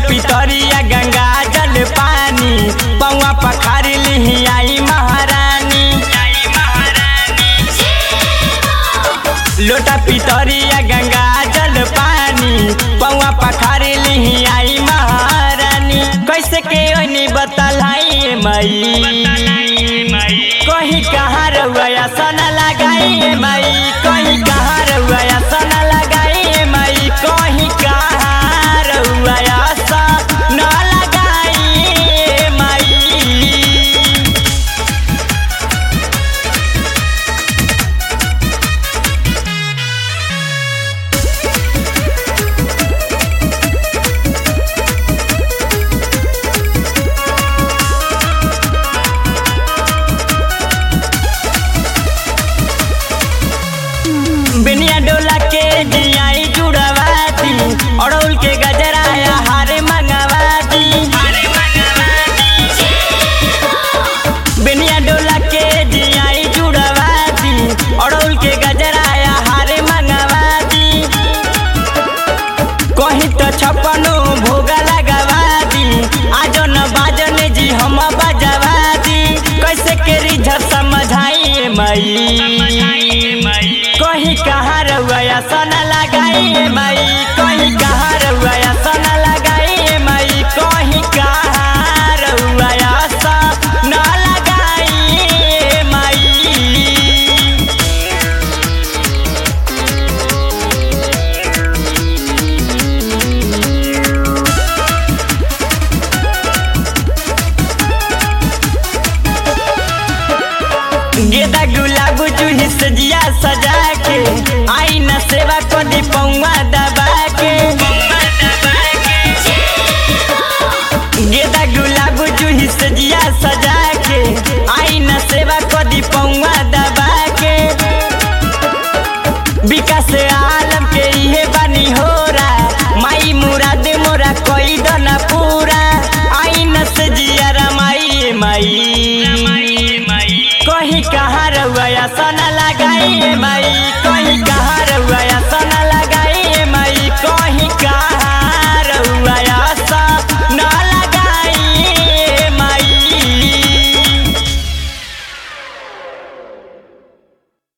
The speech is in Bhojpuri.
पितरिया गंगा जल पानी पौआ पखार लिही आई महारानी। लोटा पितरिया गंगा जल पानी पौआ पखार लिही आई महारानी। कैसे के ओनी बतलाई मई कहीं कहाँ रउआ सना लगाई मई कहीं कहाँ रउआ सना लगाई मई कहीं कहाँ रउआ सना लगाई मई। बिनिया डोला के जियाई जुड़वाती अड़ौल के गजराया हारे मंगवाती। बिनिया डोला के जियाई जुड़वाती अड़ौल के गजराया हारे मंगवाती। कहीं तो छप्पनो भोगा लगवाती आजो न बाजन जी हम बजवाती। कैसे के रिझ समझाई मई कहीं कहाँ रउआ सना लगाई मई कहीं कहाँ रउआ सना लगाई मई कहीं कहाँ रउआ सना लगाई मई। गेदा गुलाब जूही सजिया सजा के आई न सेवा को दी पौआ दबा के। गेदा गुलाब जूही सजिया सजा के आई न सेवा को दी पौआ दबा के। विकास आलम के इहे बानी होरा माई मुराद मोरा कोई दना पूरा आई न सजिया रमाई माई कहीं कहाँ रउआ सना लगाई मई कहीं कहाँ रउआ सना